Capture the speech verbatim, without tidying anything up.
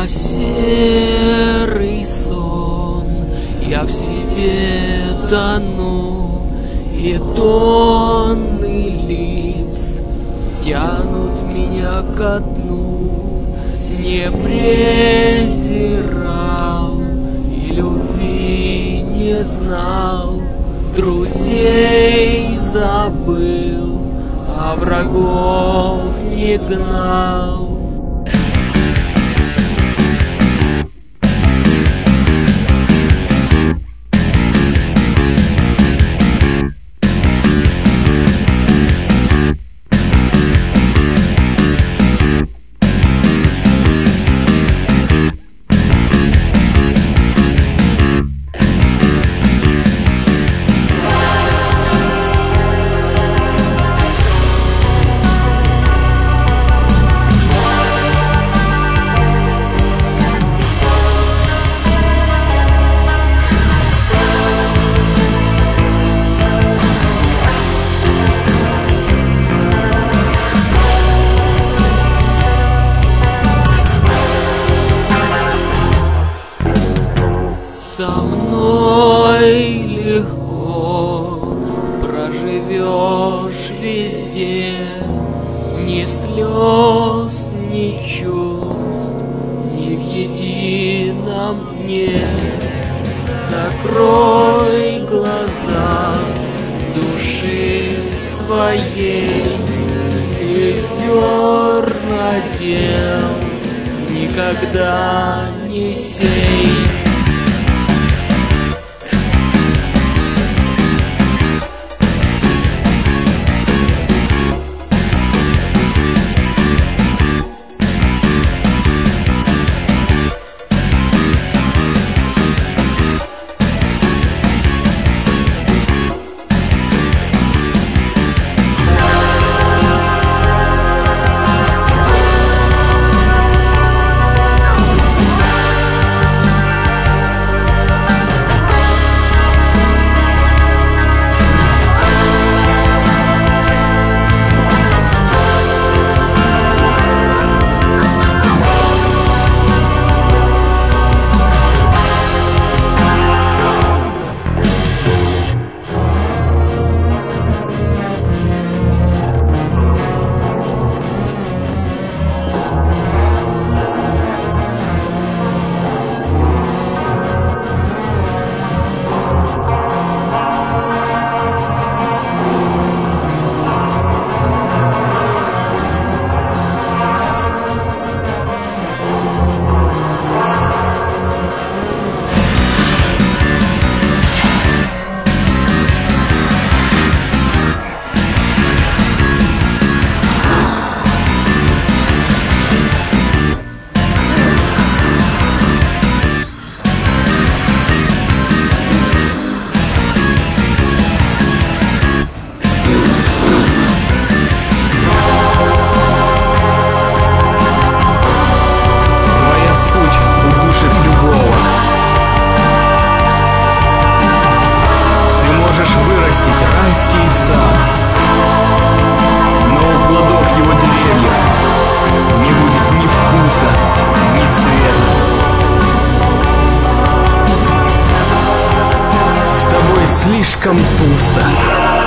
серый сон, я в себе тону, и тонны лиц тянут меня ко дну. Не презирал и любви не знал, друзей забыл, а врагов не гнал. Со мной легко проживешь везде, ни слез, ни чувств, ни в едином дне. Закрой глаза души своей, и зерна дел никогда не сей. Райский сад, но у плодов его деревьев не будет ни вкуса, ни цвета. С тобой слишком пусто.